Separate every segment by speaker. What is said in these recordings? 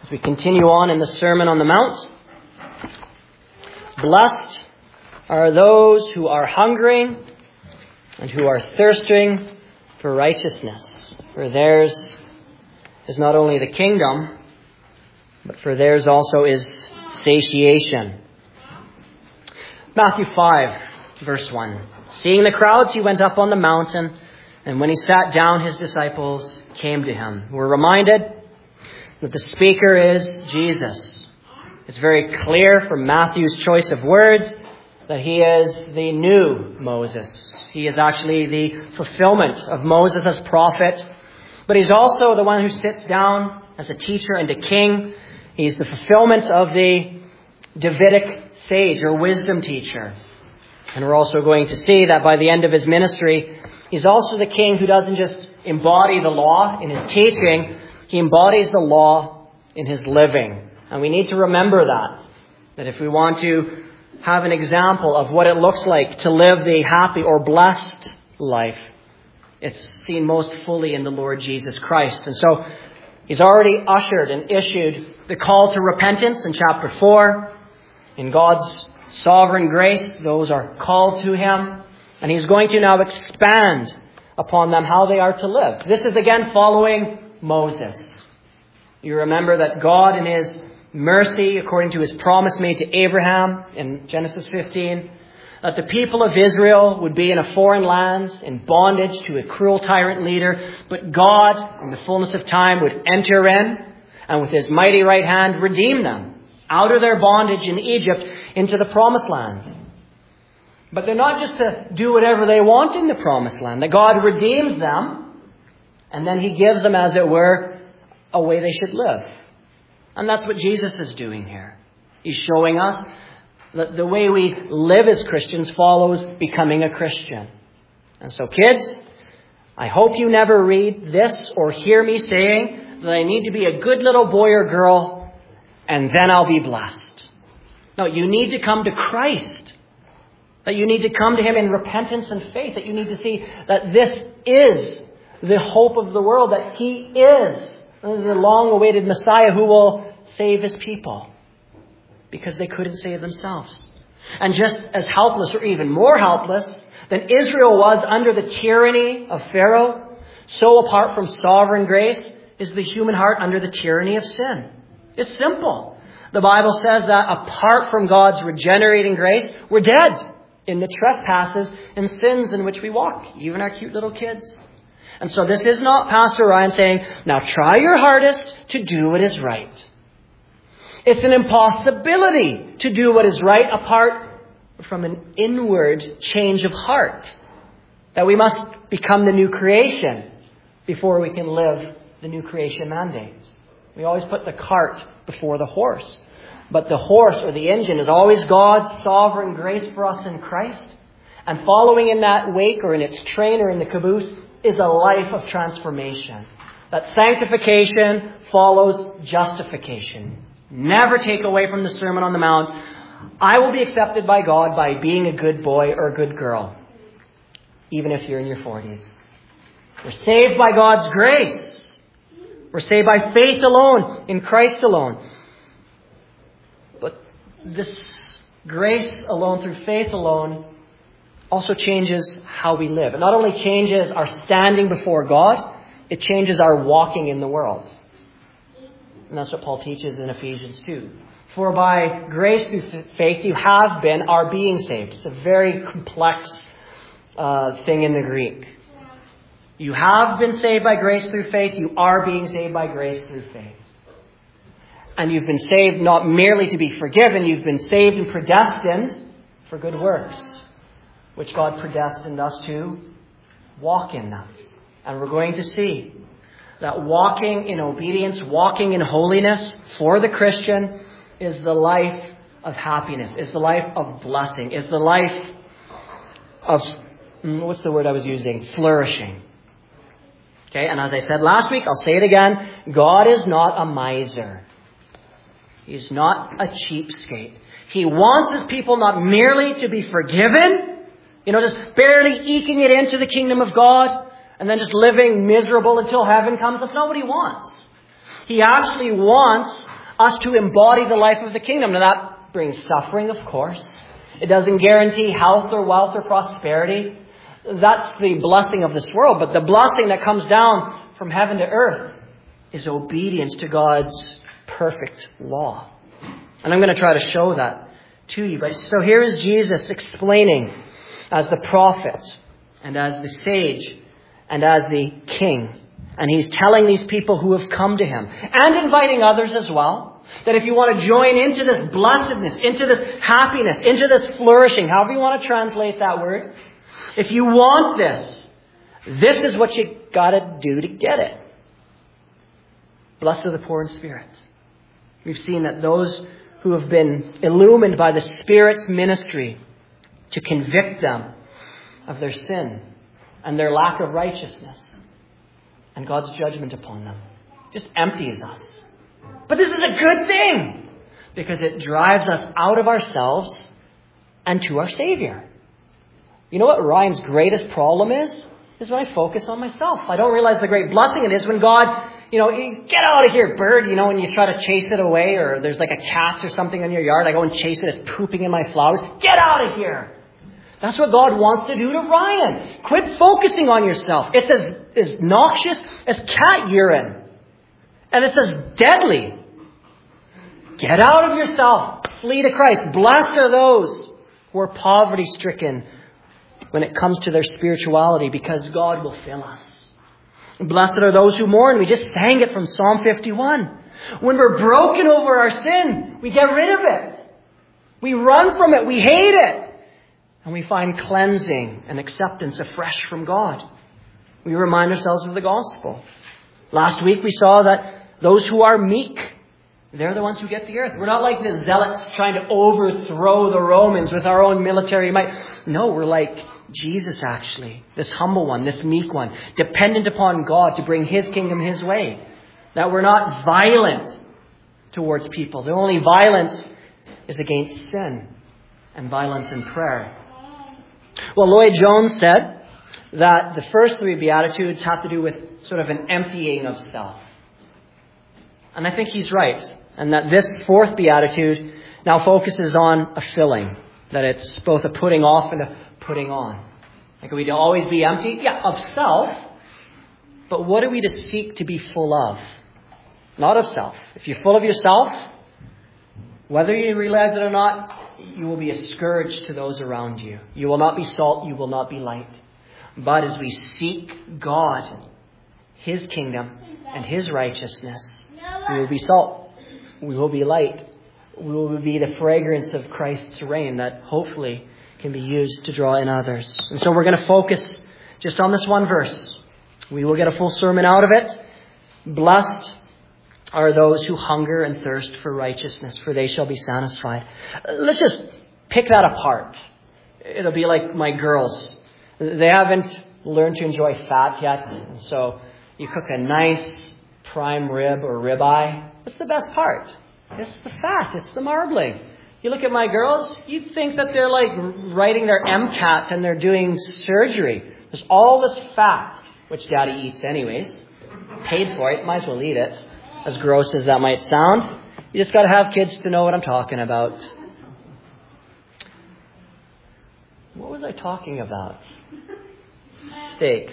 Speaker 1: As we continue on in the Sermon on the Mount, blessed are those who are hungering and who are thirsting for righteousness, for theirs is not only the kingdom, but for theirs also is satiation. Matthew 5, verse 1. Seeing the crowds, he went up on the mountain, and when he sat down, his disciples came to him. We're reminded that the speaker is Jesus. It's very clear from Matthew's choice of words that he is the new Moses. He is actually the fulfillment of Moses as prophet. But he's also the one who sits down as a teacher and a king. He's the fulfillment of the Davidic sage or wisdom teacher. And we're also going to see that by the end of his ministry, he's also the king who doesn't just embody the law in his teaching, he embodies the law in his living. And we need to remember that if we want to have an example of what it looks like to live the happy or blessed life, it's seen most fully in the Lord Jesus Christ. And so he's already ushered and issued the call to repentance in chapter 4. In God's sovereign grace, those are called to him. And he's going to now expand upon them how they are to live. This is again following Moses. You remember that God in his mercy, according to his promise made to Abraham in Genesis 15, that the people of Israel would be in a foreign land, in bondage to a cruel tyrant leader, but God, in the fullness of time, would enter in and with his mighty right hand redeem them out of their bondage in Egypt into the promised land. But they're not just to do whatever they want in the promised land. That God redeems them and then he gives them, as it were, a way they should live. And that's what Jesus is doing here. He's showing us that the way we live as Christians follows becoming a Christian. And so kids, I hope you never read this or hear me saying that I need to be a good little boy or girl and then I'll be blessed. No, you need to come to Christ. That you need to come to him in repentance and faith. That you need to see that this is the hope of the world. That he is the long-awaited Messiah who will save his people. Because they couldn't save themselves. And just as helpless or even more helpless than Israel was under the tyranny of Pharaoh, so apart from sovereign grace is the human heart under the tyranny of sin. It's simple. The Bible says that apart from God's regenerating grace, we're dead in the trespasses and sins in which we walk, even our cute little kids. And so this is not Pastor Ryan saying, now try your hardest to do what is right. It's an impossibility to do what is right apart from an inward change of heart. That we must become the new creation before we can live the new creation mandate. We always put the cart before the horse. But the horse or the engine is always God's sovereign grace for us in Christ. And following in that wake or in its train or in the caboose is a life of transformation. That sanctification follows justification. Never take away from the Sermon on the Mount, I will be accepted by God by being a good boy or a good girl. Even if you're in your 40s. We're saved by God's grace. We're saved by faith alone, in Christ alone. But this grace alone, through faith alone, also changes how we live. It not only changes our standing before God, it changes our walking in the world. And that's what Paul teaches in Ephesians 2. For by grace through faith you have been, are being saved. It's a very complex thing in the Greek. You have been saved by grace through faith. You are being saved by grace through faith. And you've been saved not merely to be forgiven. You've been saved and predestined for good works, which God predestined us to walk in them. And we're going to see that walking in obedience, walking in holiness for the Christian is the life of happiness, is the life of blessing, is the life of, what's the word I was using? Flourishing. Okay, and as I said last week, I'll say it again, God is not a miser. He's not a cheapskate. He wants his people not merely to be forgiven, just barely eking it into the kingdom of God, and then just living miserable until heaven comes. That's not what he wants. He actually wants us to embody the life of the kingdom. Now that brings suffering, of course. It doesn't guarantee health or wealth or prosperity. That's the blessing of this world. But the blessing that comes down from heaven to earth is obedience to God's perfect law. And I'm going to try to show that to you. But so here is Jesus explaining as the prophet and as the sage and as the king. And he's telling these people who have come to him and inviting others as well, that if you want to join into this blessedness, into this happiness, into this flourishing, however you want to translate that word, if you want this is what you got to do to get it. Blessed are the poor in spirit. We've seen that those who have been illumined by the Spirit's ministry to convict them of their sin and their lack of righteousness and God's judgment upon them just empties us. But this is a good thing because it drives us out of ourselves and to our Savior. You know what Ryan's greatest problem is? Is when I focus on myself. I don't realize the great blessing it is when God, get out of here, bird, when you try to chase it away, or there's like a cat or something in your yard. I go and chase it. It's pooping in my flowers. Get out of here. That's what God wants to do to Ryan. Quit focusing on yourself. It's as noxious as cat urine. And it's as deadly. Get out of yourself. Flee to Christ. Blessed are those who are poverty-stricken when it comes to their spirituality, because God will fill us. Blessed are those who mourn. We just sang it from Psalm 51. When we're broken over our sin, we get rid of it. We run from it. We hate it. And we find cleansing and acceptance afresh from God. We remind ourselves of the gospel. Last week we saw that those who are meek, they're the ones who get the earth. We're not like the zealots trying to overthrow the Romans with our own military might. No, we're like Jesus actually. This humble one, this meek one, dependent upon God to bring His kingdom His way. That we're not violent towards people. The only violence is against sin and violence in prayer. Well, Lloyd Jones said that the first three Beatitudes have to do with sort of an emptying of self. And I think he's right. And that this fourth Beatitude now focuses on a filling. That it's both a putting off and a putting on. Like, are we to always be empty? Yeah, of self. But what are we to seek to be full of? Not of self. If you're full of yourself, whether you realize it or not, you will be a scourge to those around you. You will not be salt, you will not be light. But as we seek God, His kingdom, and His righteousness, we will be salt. We will be light. We will be the fragrance of Christ's reign that hopefully can be used to draw in others. And so we're going to focus just on this one verse. We will get a full sermon out of it. Blessed are those who hunger and thirst for righteousness, for they shall be satisfied. Let's just pick that apart. It'll be like my girls. They haven't learned to enjoy fat yet. And so you cook a nice prime rib or ribeye. What's the best part? It's the fat. It's the marbling. You look at my girls, you'd think that they're like writing their MCAT and they're doing surgery. There's all this fat, which Daddy eats anyways. Paid for it. Might as well eat it. As gross as that might sound. You just got to have kids to know what I'm talking about. What was I talking about? Steak.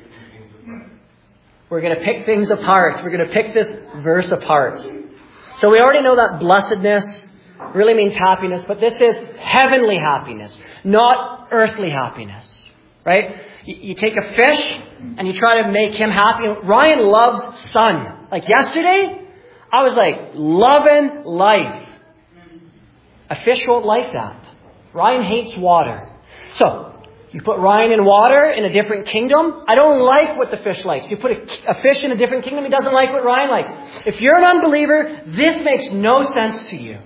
Speaker 1: We're going to pick things apart. We're going to pick this verse apart. So we already know that blessedness really means happiness, but this is heavenly happiness, not earthly happiness. Right? You take a fish and you try to make him happy. Ryan loves sun. Like yesterday, I was like loving life. A fish won't like that. Ryan hates water. So, you put Ryan in water in a different kingdom. I don't like what the fish likes. You put a fish in a different kingdom, he doesn't like what Ryan likes. If you're an unbeliever, this makes no sense to you.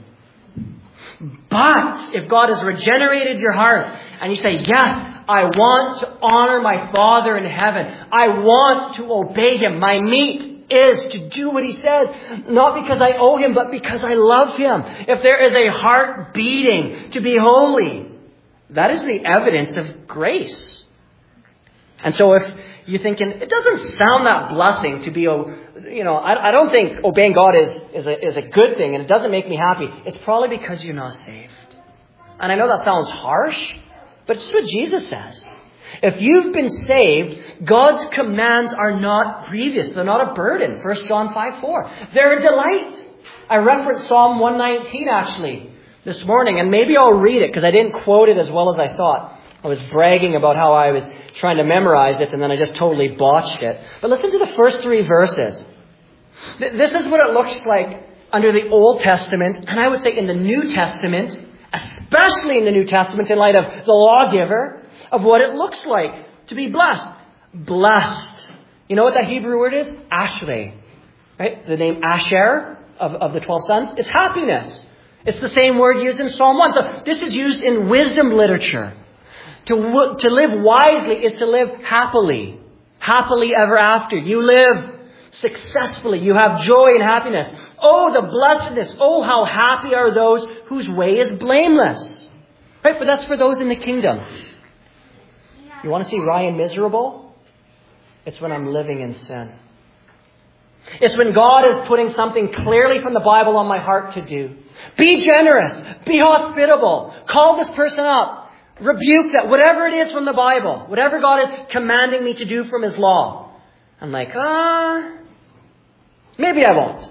Speaker 1: But if God has regenerated your heart and you say, yes, I want to honor my Father in heaven. I want to obey Him. My meat is to do what He says, not because I owe Him, but because I love Him. If there is a heart beating to be holy, that is the evidence of grace. And so if you're thinking, it doesn't sound that blessing to be, I don't think obeying God is a good thing and it doesn't make me happy. It's probably because you're not saved. And I know that sounds harsh, but it's what Jesus says. If you've been saved, God's commands are not grievous. They're not a burden. 1 John 5:4. They're a delight. I referenced Psalm 119 actually this morning, and maybe I'll read it because I didn't quote it as well as I thought. I was bragging about how I was trying to memorize it, and then I just totally botched it. But listen to the first 3 verses. This is what it looks like under the Old Testament, and I would say in the New Testament, especially in the New Testament in light of the lawgiver, of what it looks like to be blessed. Blessed. You know what that Hebrew word is? Ashrei. Right? The name Asher of the 12 sons. It's happiness. It's the same word used in Psalm 1. So this is used in wisdom literature. To live wisely is to live happily. Happily ever after. You live successfully. You have joy and happiness. Oh, the blessedness. Oh, how happy are those whose way is blameless. Right? But that's for those in the kingdom. You want to see Ryan miserable? It's when I'm living in sin. It's when God is putting something clearly from the Bible on my heart to do. Be generous. Be hospitable. Call this person up. Rebuke that. Whatever it is from the Bible. Whatever God is commanding me to do from His law. I'm like, maybe I won't.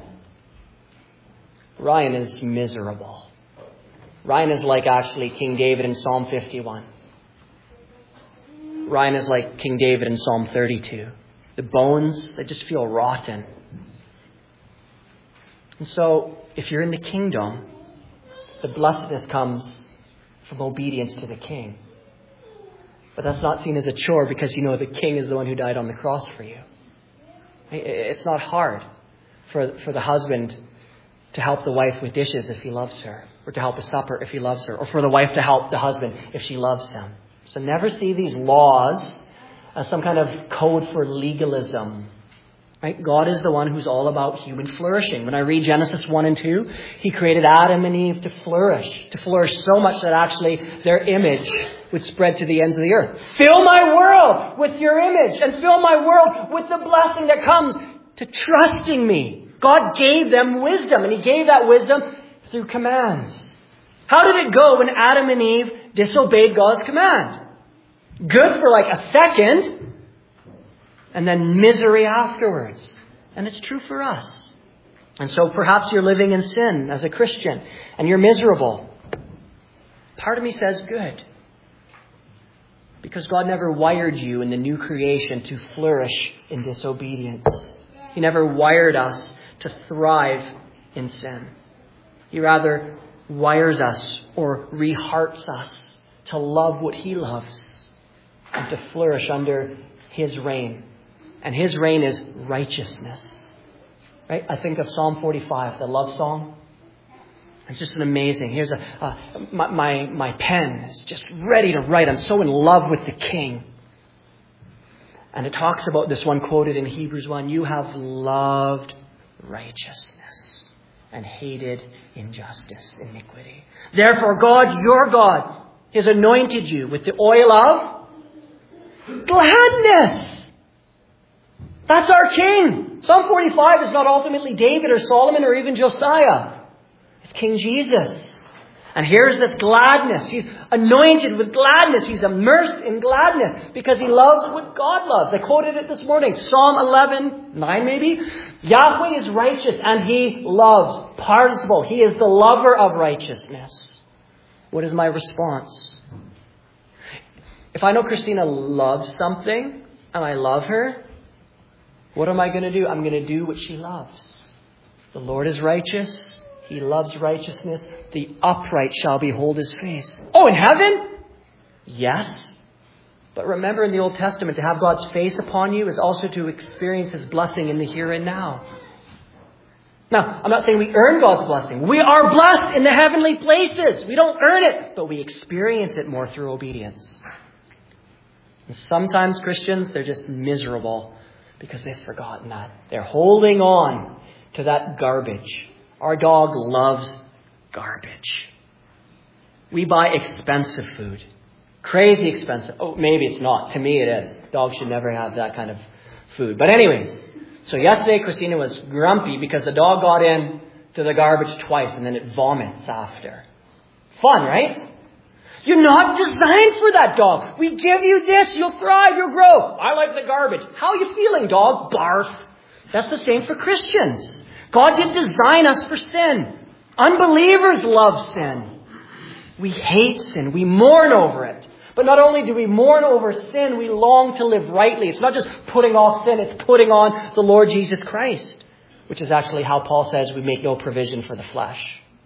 Speaker 1: Ryan is miserable. Ryan is like actually King David in Psalm 51. Ryan is like King David in Psalm 32. The bones, they just feel rotten. And so, if you're in the kingdom, the blessedness comes from obedience to the king. But that's not seen as a chore because you know the king is the one who died on the cross for you. It's not hard for the husband to help the wife with dishes if he loves her, or to help a supper if he loves her, or for the wife to help the husband if she loves him. So never see these laws as some kind of code for legalism. Right? God is the one who's all about human flourishing. When I read Genesis 1 and 2, He created Adam and Eve to flourish so much that actually their image would spread to the ends of the earth. Fill my world with your image and fill my world with the blessing that comes to trusting me. God gave them wisdom, and He gave that wisdom through commands. How did it go when Adam and Eve disobeyed God's command? Good for like a second, and then misery afterwards. And it's true for us. And so perhaps you're living in sin as a Christian, and you're miserable. Part of me says good. Because God never wired you in the new creation to flourish in disobedience. He never wired us to thrive in sin. He rather wires us or rehearts us to love what He loves and to flourish under His reign. And His reign is righteousness. Right? I think of Psalm 45, the love song. It's just an amazing. Here's my pen is just ready to write. I'm so in love with the King. And it talks about this one quoted in Hebrews 1. You have loved righteousness and hated injustice, iniquity. Therefore, God, your God, has anointed you with the oil of gladness. That's our King. Psalm 45 is not ultimately David or Solomon or even Josiah. It's King Jesus. And here's this gladness. He's anointed with gladness. He's immersed in gladness because he loves what God loves. I quoted it this morning. Psalm 11:9 maybe. Yahweh is righteous and He loves. Participle. He is the lover of righteousness. What is my response? If I know Christina loves something and I love her, what am I going to do? I'm going to do what she loves. The Lord is righteous. He loves righteousness. The upright shall behold His face. Oh, in heaven? Yes. But remember in the Old Testament, to have God's face upon you is also to experience His blessing in the here and now. Now, I'm not saying we earn God's blessing. We are blessed in the heavenly places. We don't earn it, but we experience it more through obedience. And sometimes Christians, they're just miserable because they've forgotten that. They're holding on to that garbage. Our dog loves garbage. We buy expensive food. Crazy expensive. Oh, maybe it's not. To me it is. Dogs should never have that kind of food. But anyways, so yesterday Christina was grumpy because the dog got in to the garbage twice and then it vomits after. Fun, right? You're not designed for that, dog. We give you this, you'll thrive, you'll grow. I like the garbage. How are you feeling, dog? Barf. That's the same for Christians. God didn't design us for sin. Unbelievers love sin. We hate sin. We mourn over it. But not only do we mourn over sin, we long to live rightly. It's not just putting off sin, it's putting on the Lord Jesus Christ, which is actually how Paul says we make no provision for the flesh.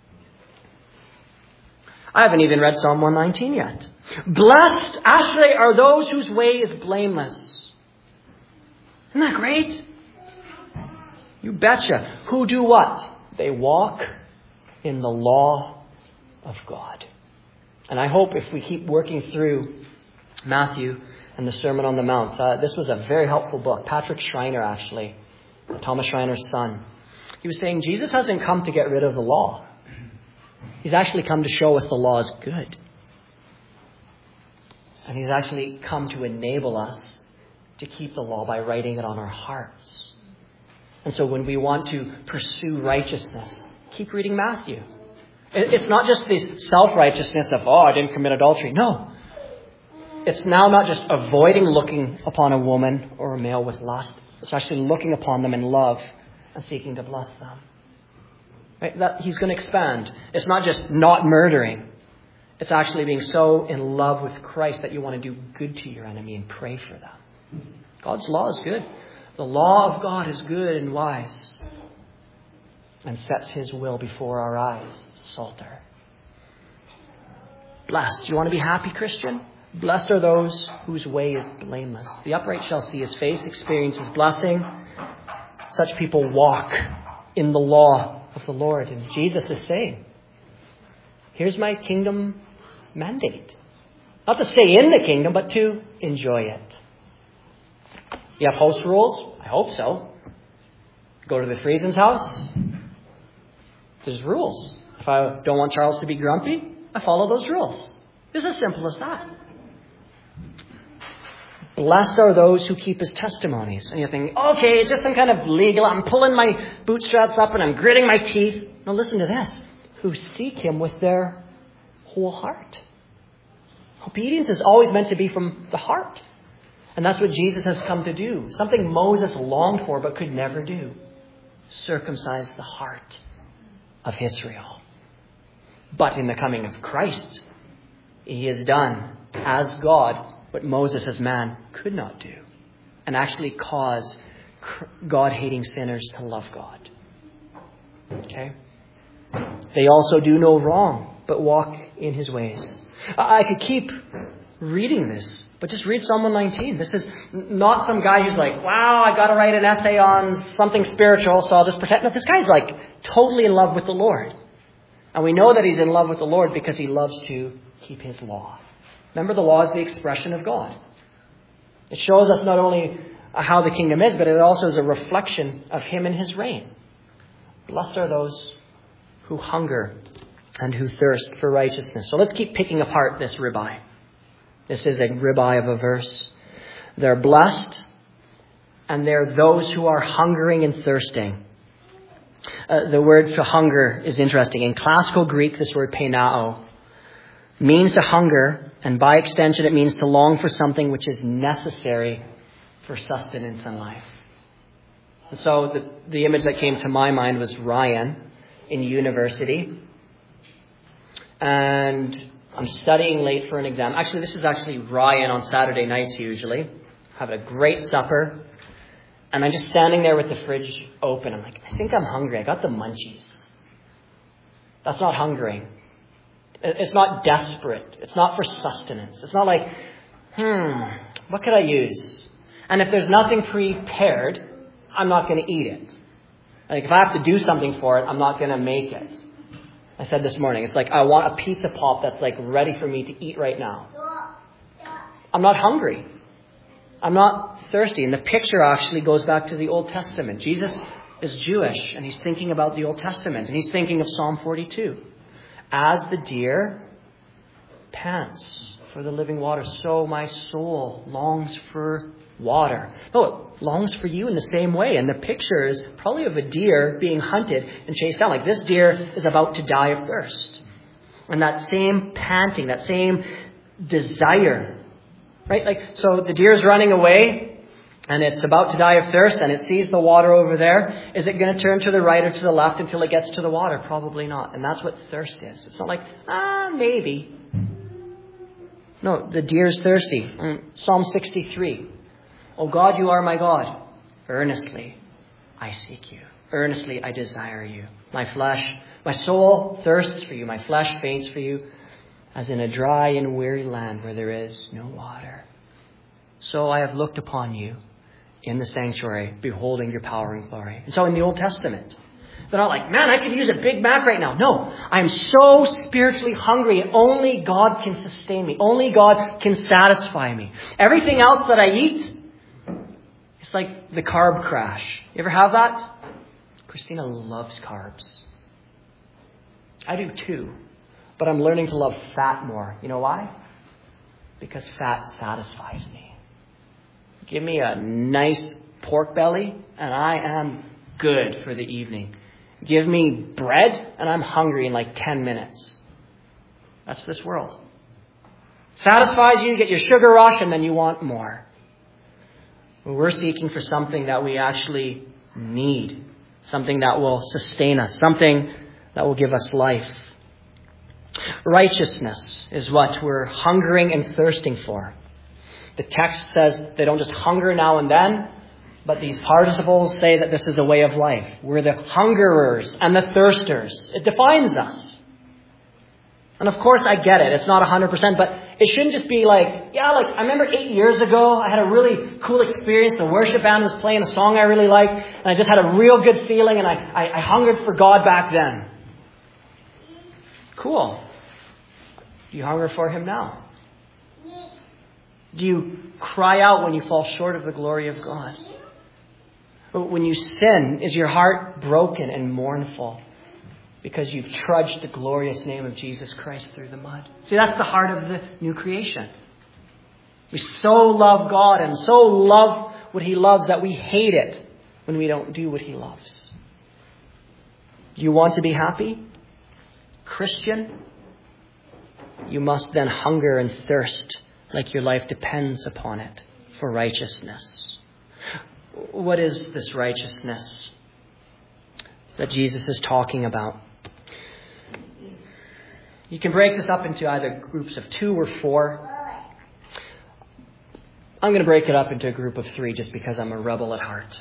Speaker 1: I haven't even read Psalm 119 yet. Blessed, Ashrei, are those whose way is blameless. Isn't that great? You betcha. Who do what? They walk in the law of God. And I hope if we keep working through Matthew and the Sermon on the Mount, this was a very helpful book. Patrick Schreiner, actually, Thomas Schreiner's son. He was saying Jesus hasn't come to get rid of the law. He's actually come to show us the law is good. And he's actually come to enable us to keep the law by writing it on our hearts. And so when we want to pursue righteousness, keep reading Matthew. It's not just this self-righteousness of, I didn't commit adultery. No. It's now not just avoiding looking upon a woman or a male with lust. It's actually looking upon them in love and seeking to bless them. Right? That he's going to expand. It's not just not murdering. It's actually being so in love with Christ that you want to do good to your enemy and pray for them. God's law is good. The law of God is good and wise and sets his will before our eyes. Psalter. Blessed. You want to be happy, Christian? Blessed are those whose way is blameless. The upright shall see his face, experience his blessing. Such people walk in the law of the Lord. And Jesus is saying, here's my kingdom mandate. Not to stay in the kingdom, but to enjoy it. You have house rules? I hope so. Go to the Friesen's house? There's rules. If I don't want Charles to be grumpy, I follow those rules. It's as simple as that. Blessed are those who keep his testimonies. And you're thinking, okay, it's just some kind of legal, I'm pulling my bootstraps up and I'm gritting my teeth. No, listen to this. Who seek him with their whole heart. Obedience is always meant to be from the heart. And that's what Jesus has come to do. Something Moses longed for but could never do. Circumcise the heart of Israel. But in the coming of Christ, he has done as God what Moses as man could not do. And actually cause God-hating sinners to love God. Okay? They also do no wrong, but walk in his ways. I could keep reading this, but just read Psalm 119. This is not some guy who's like, wow, I got to write an essay on something spiritual, so I'll just pretend. No, this guy's like totally in love with the Lord. And we know that he's in love with the Lord because he loves to keep his law. Remember, the law is the expression of God. It shows us not only how the kingdom is, but it also is a reflection of him and his reign. Blessed are those who hunger and who thirst for righteousness. So let's keep picking apart this ribeye. This is a ribeye of a verse. They're blessed, and they're those who are hungering and thirsting. The word for hunger is interesting. In classical Greek, this word penao means to hunger, and by extension, it means to long for something which is necessary for sustenance in life. And so the image that came to my mind was Ryan in university. And I'm studying late for an exam. Actually, this is actually Ryan on Saturday nights usually. Having a great supper. And I'm just standing there with the fridge open. I'm like, I think I'm hungry. I got the munchies. That's not hungering. It's not desperate. It's not for sustenance. It's not like, what could I use? And if there's nothing prepared, I'm not going to eat it. Like if I have to do something for it, I'm not going to make it. I said this morning, it's like I want a pizza pop that's like ready for me to eat right now. I'm not hungry. I'm not thirsty. And the picture actually goes back to the Old Testament. Jesus is Jewish and he's thinking about the Old Testament. And he's thinking of Psalm 42. As the deer pants for the living water, so my soul longs for water. No, it longs for you in the same way. And the picture is probably of a deer being hunted and chased down. Like this deer is about to die of thirst. And that same panting, that same desire, right? Like, so the deer's running away and it's about to die of thirst and it sees the water over there. Is it going to turn to the right or to the left until it gets to the water? Probably not. And that's what thirst is. It's not like, maybe. No, the deer's thirsty. Psalm 63. Oh God, you are my God. Earnestly I seek you. Earnestly I desire you. My soul thirsts for you. My flesh faints for you, as in a dry and weary land where there is no water. So I have looked upon you in the sanctuary, beholding your power and glory. And so in the Old Testament, they're not like, man, I could use a Big Mac right now. No, I'm so spiritually hungry. Only God can sustain me. Only God can satisfy me. Everything else that I eat, it's like the carb crash. You ever have that? Christina loves carbs. I do too. But I'm learning to love fat more. You know why? Because fat satisfies me. Give me a nice pork belly and I am good for the evening. Give me bread and I'm hungry in like 10 minutes. That's this world. Satisfies you, you get your sugar rush, and then you want more. We're seeking for something that we actually need. Something that will sustain us. Something that will give us life. Righteousness is what we're hungering and thirsting for. The text says they don't just hunger now and then, but these participles say that this is a way of life. We're the hungerers and the thirsters. It defines us. And of course I get it. It's not 100%, but it shouldn't just be like I remember 8 years ago, I had a really cool experience. The worship band was playing a song I really liked, and I just had a real good feeling, and I hungered for God back then. Cool. Do you hunger for Him now? Do you cry out when you fall short of the glory of God? When you sin, is your heart broken and mournful because you've trudged the glorious name of Jesus Christ through the mud? See, that's the heart of the new creation. We so love God and so love what He loves that we hate it when we don't do what He loves. Do you want to be happy? Christian, you must then hunger and thirst like your life depends upon it for righteousness. What is this righteousness that Jesus is talking about? You can break this up into either groups of 2 or 4. I'm going to break it up into a group of 3 just because I'm a rebel at heart.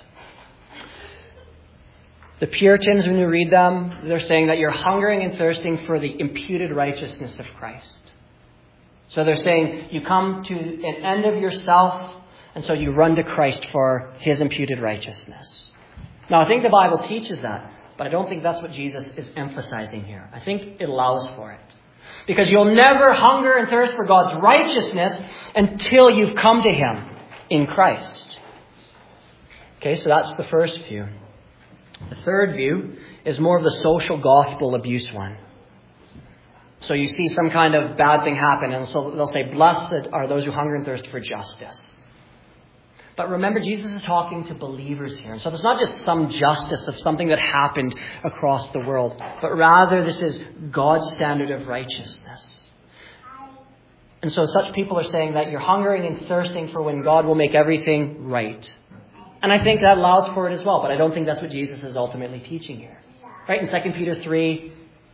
Speaker 1: The Puritans, when you read them, they're saying that you're hungering and thirsting for the imputed righteousness of Christ. So they're saying you come to an end of yourself, and so you run to Christ for His imputed righteousness. Now, I think the Bible teaches that, but I don't think that's what Jesus is emphasizing here. I think it allows for it. Because you'll never hunger and thirst for God's righteousness until you've come to Him in Christ. Okay, so that's the first view. The third view is more of the social gospel abuse one. So you see some kind of bad thing happen, and so they'll say, blessed are those who hunger and thirst for justice. But remember, Jesus is talking to believers here. And so there's not just some justice of something that happened across the world, but rather this is God's standard of righteousness. And so such people are saying that you're hungering and thirsting for when God will make everything right. And I think that allows for it as well, but I don't think that's what Jesus is ultimately teaching here. Right? In 2 Peter 3,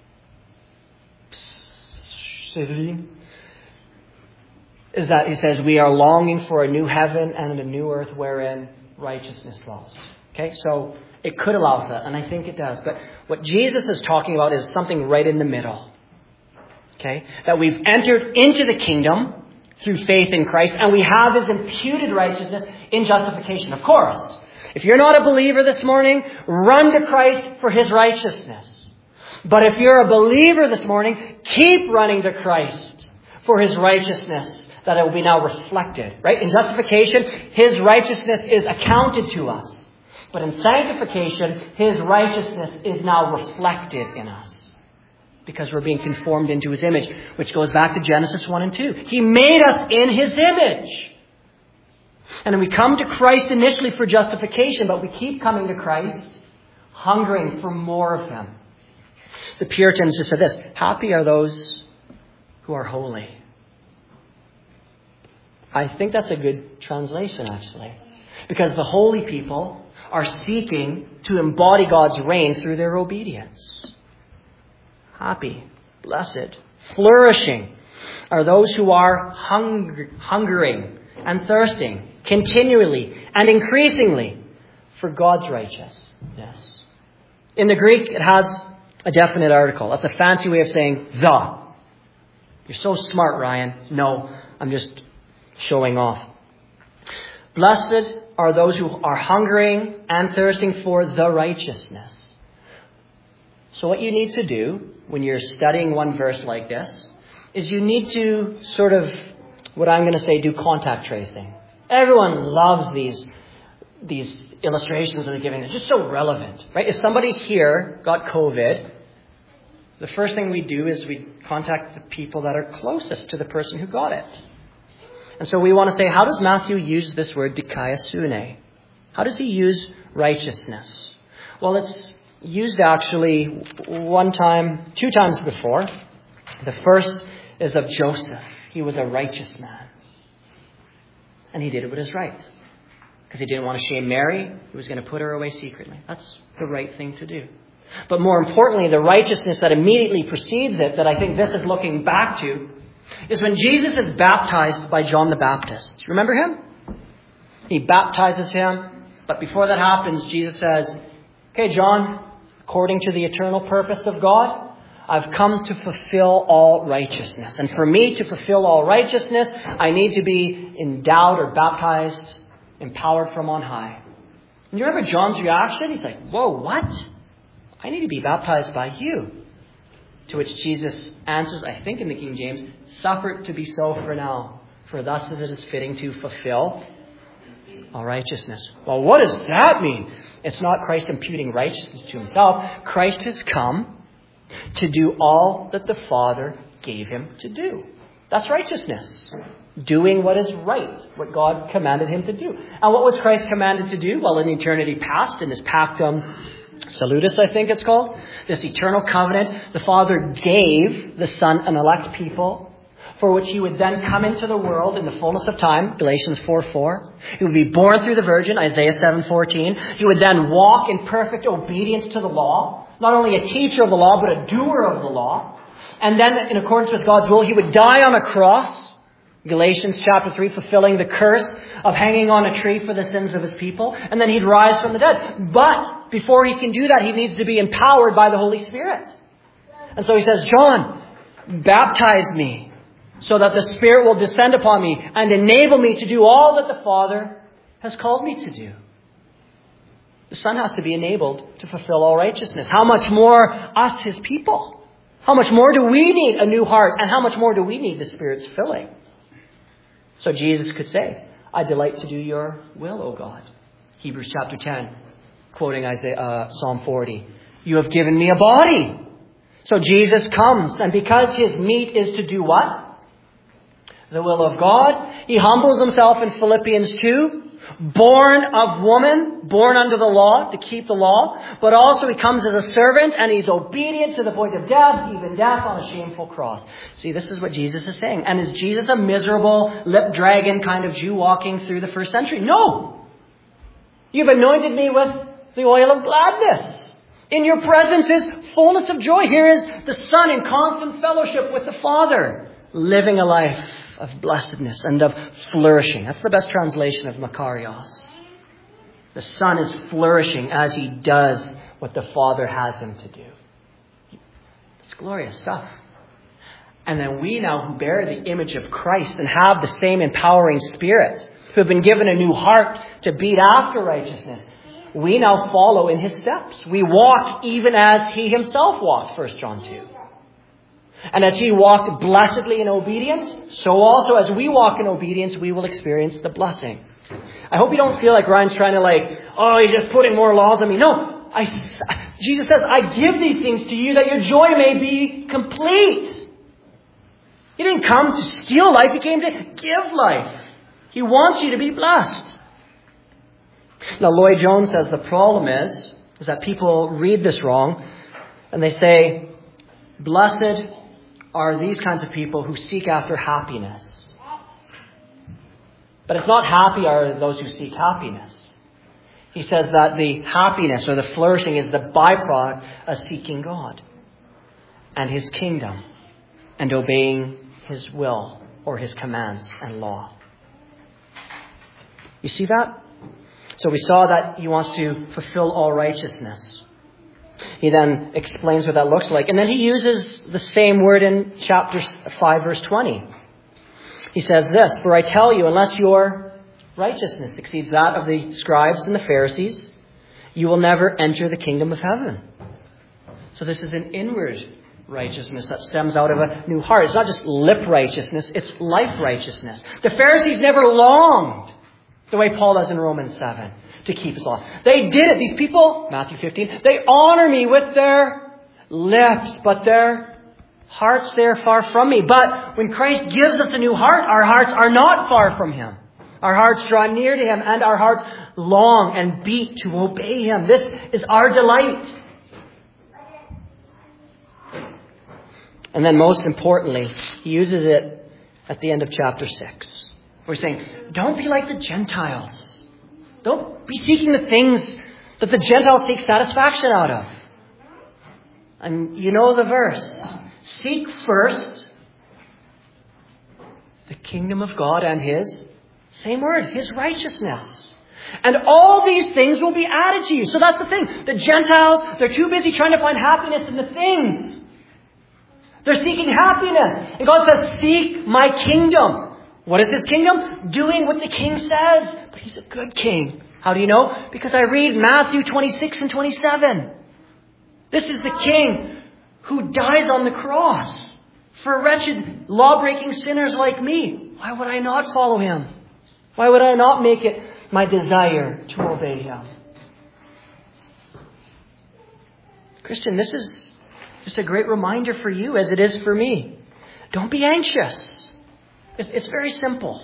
Speaker 1: is that he says, we are longing for a new heaven and a new earth wherein righteousness dwells. Okay, so it could allow for that, and I think it does. But what Jesus is talking about is something right in the middle. Okay, that we've entered into the kingdom through faith in Christ, and we have His imputed righteousness in justification. Of course, if you're not a believer this morning, run to Christ for His righteousness. But if you're a believer this morning, keep running to Christ for His righteousness, that it will be now reflected. Right? In justification, His righteousness is accounted to us. But in sanctification, His righteousness is now reflected in us. because we're being conformed into His image, which goes back to Genesis 1 and 2. He made us in His image. And we come to Christ initially for justification, but we keep coming to Christ hungering for more of Him. The Puritans just said this: happy are those who are holy. I think that's a good translation, actually. Because the holy people are seeking to embody God's reign through their obedience. Happy, blessed, flourishing are those who are hungering and thirsting continually and increasingly for God's righteousness. In the Greek, it has a definite article. That's a fancy way of saying the. You're so smart, Ryan. No, I'm just showing off. Blessed are those who are hungering and thirsting for the righteousness. So what you need to do when you're studying one verse like this is you need to sort of, what I'm going to say, do contact tracing. Everyone loves these illustrations that they're giving. They're just so relevant, right? If somebody here got COVID, the first thing we do is we contact the people that are closest to the person who got it. And so we want to say, how does Matthew use this word dikaiosune? How does he use righteousness? Well, it's used actually two times before. The first is of Joseph. He was a righteous man. And he did what is right. Because he didn't want to shame Mary. He was going to put her away secretly. That's the right thing to do. But more importantly, the righteousness that immediately precedes it, that I think this is looking back to, is when Jesus is baptized by John the Baptist. Do you remember him? He baptizes him. But before that happens, Jesus says, okay, John, according to the eternal purpose of God, I've come to fulfill all righteousness. And for me to fulfill all righteousness, I need to be endowed or baptized, empowered from on high. And you remember John's reaction? He's like, whoa, what? I need to be baptized by you. To which Jesus answers, I think in the King James, suffer it to be so for now, for thus as it is fitting to fulfill all righteousness. Well, what does that mean? It's not Christ imputing righteousness to himself. Christ has come to do all that the Father gave him to do. That's righteousness. Doing what is right, what God commanded him to do. And what was Christ commanded to do? Well, in eternity past, in this Pactum Salutis, I think it's called, this eternal covenant, the Father gave the Son an elect people for which he would then come into the world in the fullness of time, Galatians 4:4. He would be born through the Virgin, Isaiah 7:14. He would then walk in perfect obedience to the law, not only a teacher of the law, but a doer of the law. And then, in accordance with God's will, he would die on a cross, Galatians chapter 3, fulfilling the curse of hanging on a tree for the sins of his people. And then he'd rise from the dead. But before he can do that, he needs to be empowered by the Holy Spirit. And so he says, John, baptize me so that the Spirit will descend upon me and enable me to do all that the Father has called me to do. The Son has to be enabled to fulfill all righteousness. How much more us, his people? How much more do we need a new heart? And how much more do we need the Spirit's filling? So Jesus could say, I delight to do your will, O God. Hebrews chapter 10, quoting Psalm 40. You have given me a body. So Jesus comes, and because his meat is to do what? The will of God. He humbles himself in Philippians 2. Born of woman, born under the law, to keep the law. But also he comes as a servant, and he's obedient to the point of death, even death on a shameful cross. See, this is what Jesus is saying. And is Jesus a miserable, lip-dragging kind of Jew walking through the first century? No! You've anointed me with the oil of gladness. In your presence is fullness of joy. Here is the Son in constant fellowship with the Father, living a life of blessedness and of flourishing. That's the best translation of Makarios. The Son is flourishing as he does what the Father has him to do. It's glorious stuff. And then we now who bear the image of Christ and have the same empowering Spirit, who have been given a new heart to beat after righteousness, we now follow in his steps. We walk even as he himself walked, 1 John 2. And as he walked blessedly in obedience, so also as we walk in obedience, we will experience the blessing. I hope you don't feel like Ryan's trying to he's just putting more laws on me. No, Jesus says, I give these things to you that your joy may be complete. He didn't come to steal life. He came to give life. He wants you to be blessed. Now, Lloyd Jones says the problem is that people read this wrong and they say, blessed are these kinds of people who seek after happiness. But it's not happy are those who seek happiness. He says that the happiness or the flourishing is the byproduct of seeking God and His kingdom and obeying His will or His commands and law. You see that? So we saw that He wants to fulfill all righteousness. He then explains what that looks like. And then He uses the same word in chapter 5, verse 20. He says this, for I tell you, unless your righteousness exceeds that of the scribes and the Pharisees, you will never enter the kingdom of heaven. So this is an inward righteousness that stems out of a new heart. It's not just lip righteousness, it's life righteousness. The Pharisees never longed, the way Paul does in Romans 7, to keep His law. They did it. These people, Matthew 15, they honor me with their lips, but their hearts, they are far from me. But when Christ gives us a new heart, our hearts are not far from Him. Our hearts draw near to Him, and our hearts long and beat to obey Him. This is our delight. And then most importantly, He uses it at the end of chapter 6. We're saying, don't be like the Gentiles. Don't be seeking the things that the Gentiles seek satisfaction out of. And you know the verse. Seek first the kingdom of God and His, same word, His righteousness. And all these things will be added to you. So that's the thing. The Gentiles, they're too busy trying to find happiness in the things. They're seeking happiness. And God says, seek my kingdom. What is His kingdom? Doing what the King says. But He's a good King. How do you know? Because I read Matthew 26 and 27. This is the King who dies on the cross for wretched, law-breaking sinners like me. Why would I not follow Him? Why would I not make it my desire to obey Him? Christian, this is just a great reminder for you as it is for me. Don't be anxious. It's very simple.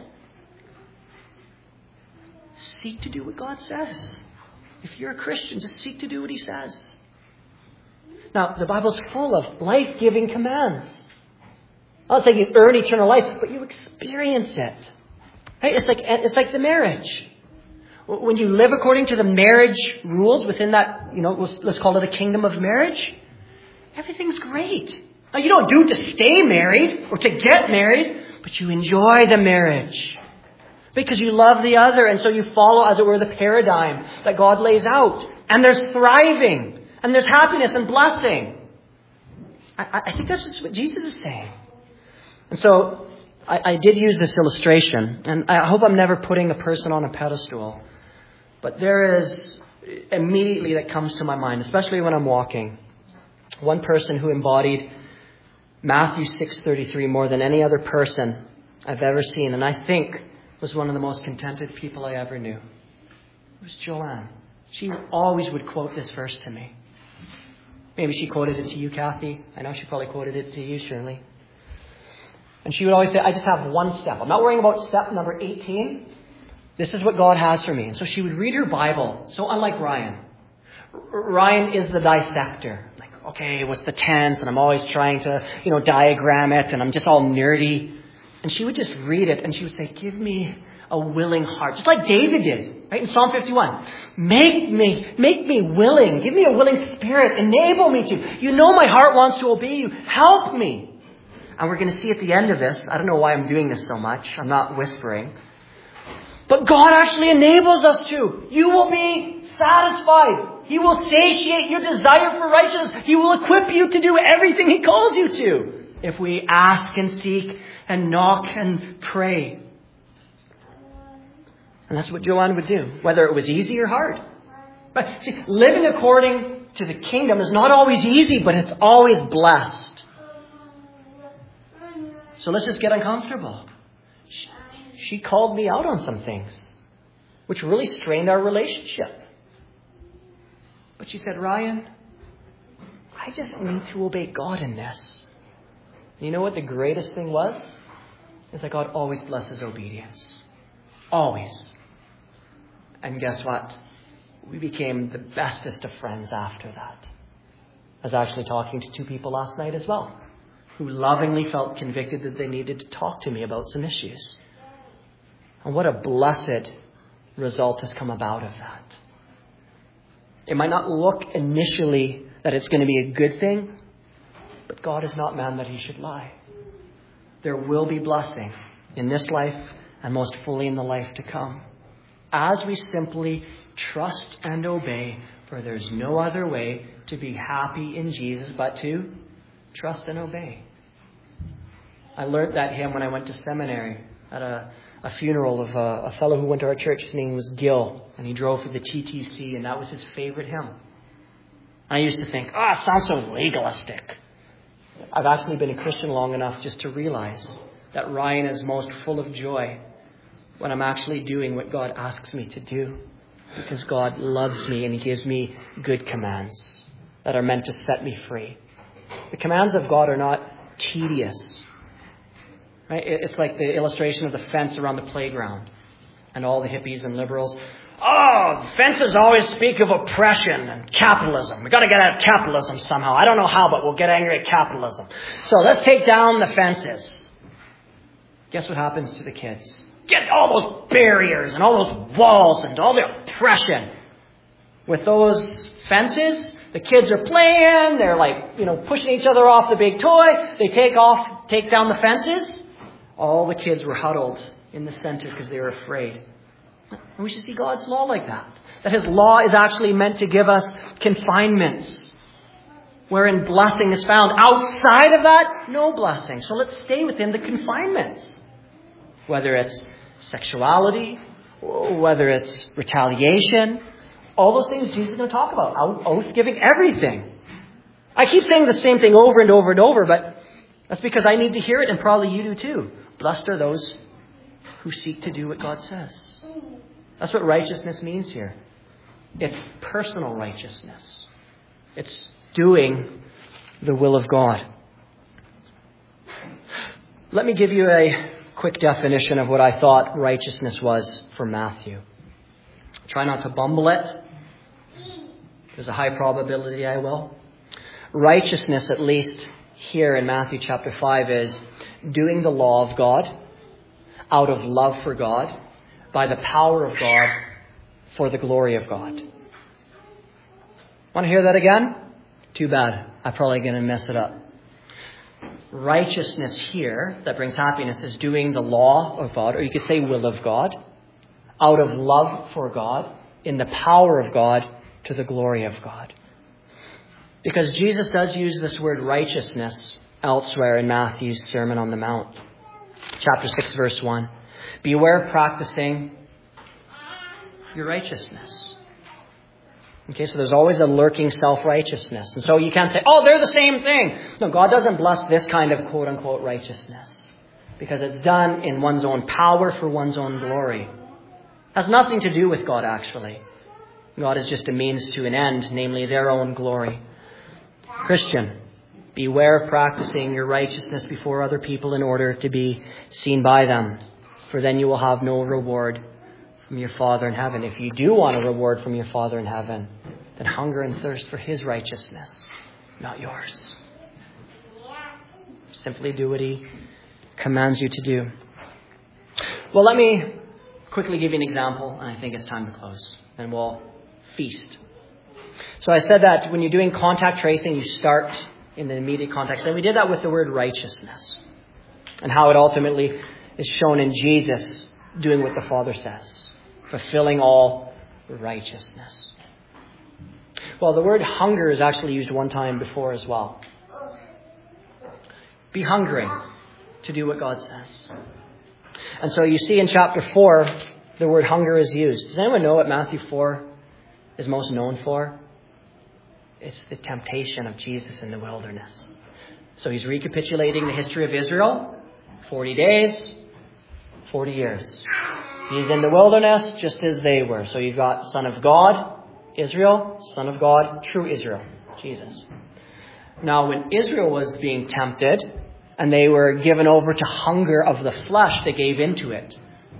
Speaker 1: Seek to do what God says. If you're a Christian, just seek to do what He says. Now, the Bible's full of life-giving commands. I'm not saying you earn eternal life, but you experience it. Right? It's like the marriage. When you live according to the marriage rules within that, let's call it a kingdom of marriage, everything's great. Now, you don't do it to stay married or to get married, but you enjoy the marriage because you love the other, and so you follow, as it were, the paradigm that God lays out. And there's thriving. And there's happiness and blessing. I think that's just what Jesus is saying. And so I did use this illustration. And I hope I'm never putting a person on a pedestal. But there is immediately that comes to my mind, especially when I'm walking. One person who embodied Matthew 6:33 more than any other person I've ever seen. And I think was one of the most contented people I ever knew. It was Joanne. She always would quote this verse to me. Maybe she quoted it to you, Kathy. I know she probably quoted it to you, Shirley. And she would always say, I just have one step. I'm not worrying about step number 18. This is what God has for me. And so she would read her Bible. So unlike Ryan. Ryan is the dissector. Like, okay, what's the tense? And I'm always trying to, diagram it. And I'm just all nerdy. And she would just read it. And she would say, give me a willing heart. Just like David did, right? In Psalm 51. Make me willing. Give me a willing spirit. Enable me to. You know my heart wants to obey you. Help me. And we're going to see at the end of this, I don't know why I'm doing this so much. I'm not whispering. But God actually enables us to. You will be satisfied. He will satiate your desire for righteousness. He will equip you to do everything He calls you to. If we ask and seek and knock and pray. And that's what Joanne would do, whether it was easy or hard. But see, living according to the kingdom is not always easy, but it's always blessed. So let's just get uncomfortable. She called me out on some things, which really strained our relationship. But she said, Ryan, I just need to obey God in this. You know what the greatest thing was? Is that God always blesses obedience. Always. And guess what? We became the bestest of friends after that. I was actually talking to 2 people last night as well, who lovingly felt convicted that they needed to talk to me about some issues. And what a blessed result has come about of that. It might not look initially that it's going to be a good thing, but God is not man that he should lie. There will be blessing in this life and most fully in the life to come, as we simply trust and obey, for there's no other way to be happy in Jesus but to trust and obey. I learned that hymn when I went to seminary at a funeral of a fellow who went to our church. His name was Gil, and he drove for the TTC, and that was his favorite hymn. I used to think, it sounds so legalistic. I've actually been a Christian long enough just to realize that Ryan is most full of joy when I'm actually doing what God asks me to do, because God loves me and he gives me good commands that are meant to set me free. The commands of God are not tedious. Right? It's like the illustration of the fence around the playground. And all the hippies and liberals, fences always speak of oppression and capitalism. We've got to get out of capitalism somehow. I don't know how, but we'll get angry at capitalism. So let's take down the fences. Guess what happens to the kids? Get all those barriers and all those walls and all the oppression. With those fences, the kids are playing. They're pushing each other off the big toy. They take down the fences. All the kids were huddled in the center because they were afraid. And we should see God's law like that. That his law is actually meant to give us confinements, wherein blessing is found. Outside of that, no blessing. So let's stay within the confinements. Whether it's sexuality, whether it's retaliation, all those things Jesus is going to talk about. Oath giving, everything. I keep saying the same thing over and over and over, but that's because I need to hear it, and probably you do too. Blessed are those who seek to do what God says. That's what righteousness means here. It's personal righteousness. It's doing the will of God. Let me give you a quick definition of what I thought righteousness was for Matthew. Try not to bumble it. There's a high probability I will. Righteousness, at least here in Matthew chapter 5, is doing the law of God out of love for God, by the power of God, for the glory of God. Want to hear that again? Too bad. I'm probably going to mess it up. Righteousness here that brings happiness is doing the law of God, or you could say will of God, out of love for God, in the power of God, to the glory of God. Because Jesus does use this word righteousness elsewhere in Matthew's Sermon on the Mount. Chapter 6, verse 1. Beware of practicing your righteousness. Okay, so there's always a lurking self-righteousness. And so you can't say, they're the same thing. No, God doesn't bless this kind of quote-unquote righteousness, because it's done in one's own power for one's own glory. It has nothing to do with God, actually. God is just a means to an end, namely their own glory. Christian, beware of practicing your righteousness before other people in order to be seen by them, for then you will have no reward from your Father in heaven. If you do want a reward from your Father in heaven, then hunger and thirst for his righteousness, not yours. Simply do what he commands you to do. Well, let me quickly give you an example, and I think it's time to close, and we'll feast. So I said that when you're doing contact tracing, you start in the immediate context. And we did that with the word righteousness, and how it ultimately is shown in Jesus doing what the Father says, fulfilling all righteousness. Well, the word hunger is actually used one time before as well. Be hungry to do what God says. And so you see in chapter 4, the word hunger is used. Does anyone know what Matthew 4 is most known for? It's the temptation of Jesus in the wilderness. So he's recapitulating the history of Israel. 40 days, 40 years. He's in the wilderness just as they were. So you've got Son of God Israel, Son of God, true Israel, Jesus. Now, when Israel was being tempted and they were given over to hunger of the flesh, they gave into it.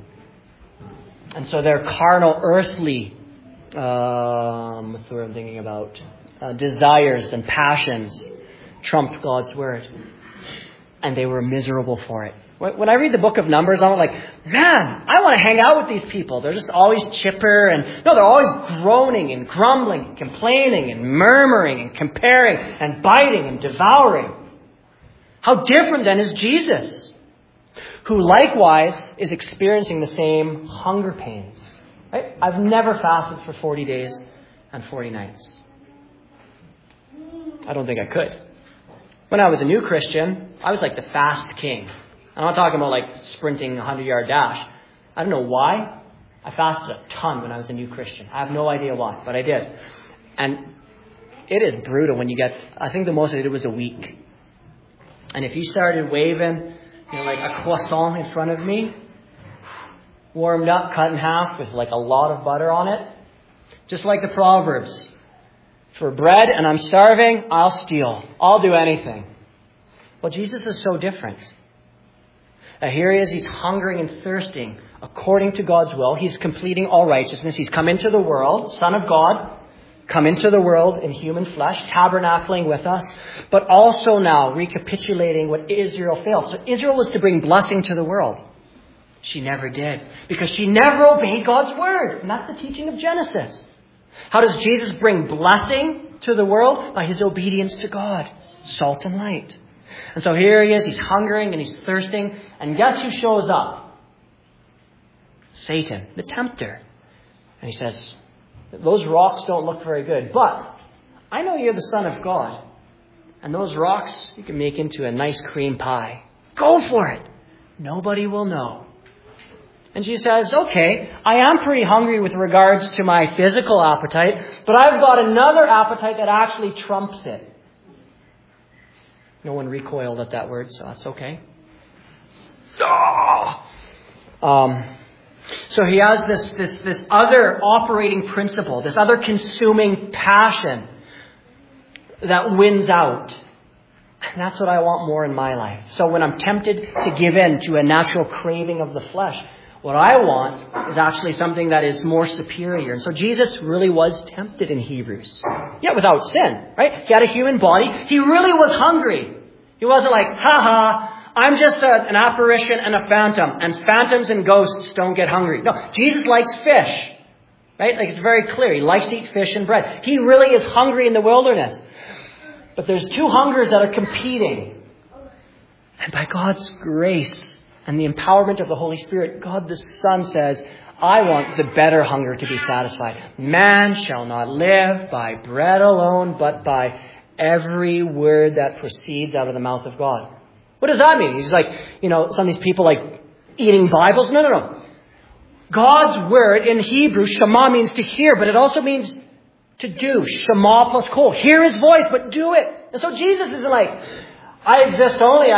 Speaker 1: And so their carnal, earthly, what's the word I'm thinking about? Desires and passions trumped God's word. And they were miserable for it. When I read the book of Numbers, I'm like, man, I want to hang out with these people. They're just always chipper and, no, they're always groaning and grumbling and complaining and murmuring and comparing and biting and devouring. How different then is Jesus, who likewise is experiencing the same hunger pains. Right? I've never fasted for 40 days and 40 nights. I don't think I could. When I was a new Christian, I was like the fast king. I'm not talking about like sprinting a 100-yard dash. I don't know why. I fasted a ton when I was a new Christian. I have no idea why, but I did. And it is brutal when you get, I think the most I did was a week. And if you started waving, like a croissant in front of me, warmed up, cut in half with like a lot of butter on it, just like the Proverbs. For bread and I'm starving, I'll steal. I'll do anything. Well, Jesus is so different. Here he is, he's hungering and thirsting according to God's will. He's completing all righteousness. He's come into the world, Son of God, come into the world in human flesh, tabernacling with us, but also now recapitulating what Israel failed. So Israel was to bring blessing to the world. She never did, because she never obeyed God's word. And that's the teaching of Genesis. How does Jesus bring blessing to the world? By his obedience to God, salt and light. And so here he is, he's hungering and he's thirsting. And guess who shows up? Satan, the tempter. And he says, those rocks don't look very good, but I know you're the Son of God. And those rocks you can make into a nice cream pie. Go for it. Nobody will know. And she says, okay, I am pretty hungry with regards to my physical appetite, but I've got another appetite that actually trumps it. No one recoiled at that word, so that's okay. So he has this other operating principle, this other consuming passion that wins out. And that's what I want more in my life. So when I'm tempted to give in to a natural craving of the flesh, what I want is actually something that is more superior. And so Jesus really was tempted in Hebrews. Yet without sin, right? He had a human body. He really was hungry. He wasn't like, I'm just an apparition and a phantom. And phantoms and ghosts don't get hungry. No, Jesus likes fish. Right? Like it's very clear. He likes to eat fish and bread. He really is hungry in the wilderness. But there's two hungers that are competing. And by God's grace and the empowerment of the Holy Spirit, God the Son says, I want the better hunger to be satisfied. Man shall not live by bread alone, but by every word that proceeds out of the mouth of God. What does that mean? He's like, some of these people like eating Bibles. No. God's word in Hebrew, Shema, means to hear, but it also means to do. Shema plus kol. Hear his voice, but do it. And so Jesus isn't like, I exist only,